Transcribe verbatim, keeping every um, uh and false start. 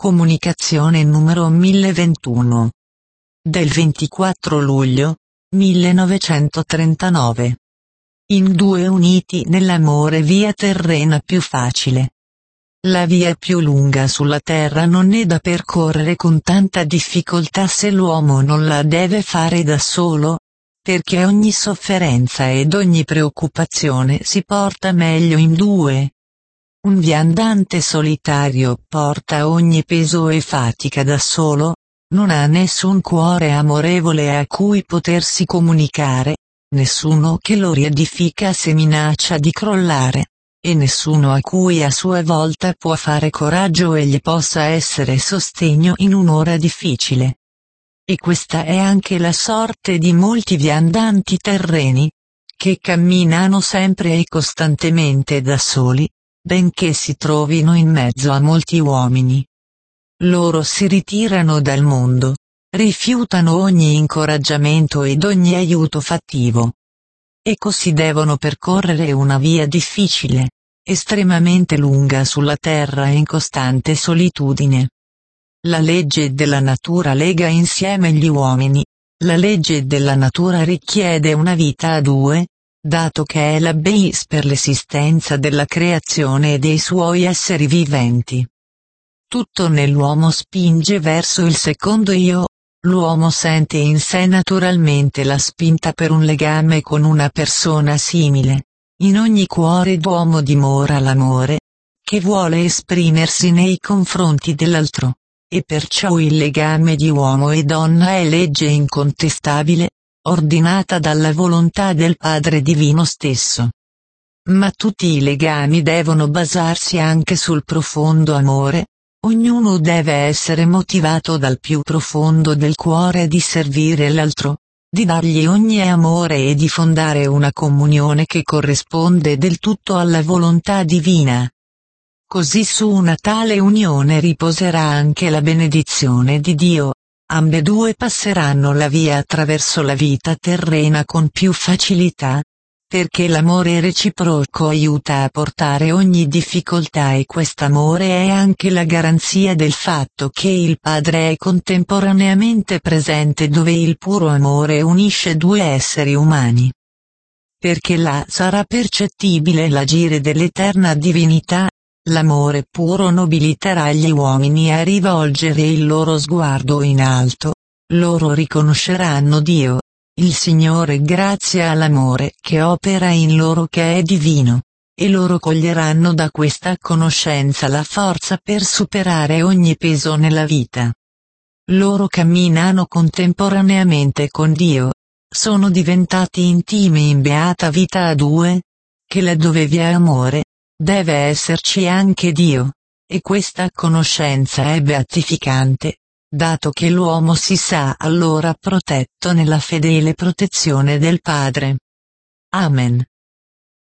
Comunicazione numero mille ventuno. Del ventiquattro luglio millenovecentotrentanove. In due uniti nell'amore via terrena più facile. La via più lunga sulla terra non è da percorrere con tanta difficoltà se l'uomo non la deve fare da solo, perché ogni sofferenza ed ogni preoccupazione si porta meglio in due. Un viandante solitario porta ogni peso e fatica da solo, non ha nessun cuore amorevole a cui potersi comunicare, nessuno che lo riedifica se minaccia di crollare, e nessuno a cui a sua volta può fare coraggio e gli possa essere sostegno in un'ora difficile. E questa è anche la sorte di molti viandanti terreni, che camminano sempre e costantemente da soli, benché si trovino in mezzo a molti uomini. Loro si ritirano dal mondo, rifiutano ogni incoraggiamento ed ogni aiuto fattivo. E così devono percorrere una via difficile, estremamente lunga sulla terra in costante solitudine. La legge della natura lega insieme gli uomini, la legge della natura richiede una vita a due, dato che è la base per l'esistenza della creazione e dei suoi esseri viventi. Tutto nell'uomo spinge verso il secondo io, l'uomo sente in sé naturalmente la spinta per un legame con una persona simile. In ogni cuore d'uomo dimora l'amore, che vuole esprimersi nei confronti dell'altro, e perciò il legame di uomo e donna è legge incontestabile, ordinata dalla volontà del Padre Divino stesso. Ma tutti i legami devono basarsi anche sul profondo amore, ognuno deve essere motivato dal più profondo del cuore di servire l'altro, di dargli ogni amore e di fondare una comunione che corrisponde del tutto alla volontà divina. Così su una tale unione riposerà anche la benedizione di Dio. Ambedue passeranno la via attraverso la vita terrena con più facilità, perché l'amore reciproco aiuta a portare ogni difficoltà e quest'amore è anche la garanzia del fatto che il Padre è contemporaneamente presente dove il puro amore unisce due esseri umani. Perché là sarà percettibile l'agire dell'eterna divinità. L'amore puro nobiliterà gli uomini a rivolgere il loro sguardo in alto, loro riconosceranno Dio, il Signore grazie all'amore che opera in loro che è divino, e loro coglieranno da questa conoscenza la forza per superare ogni peso nella vita. Loro camminano contemporaneamente con Dio, sono diventati intimi in beata vita a due, che laddove vi è amore, deve esserci anche Dio, e questa conoscenza è beatificante, dato che l'uomo si sa allora protetto nella fedele protezione del Padre. Amen.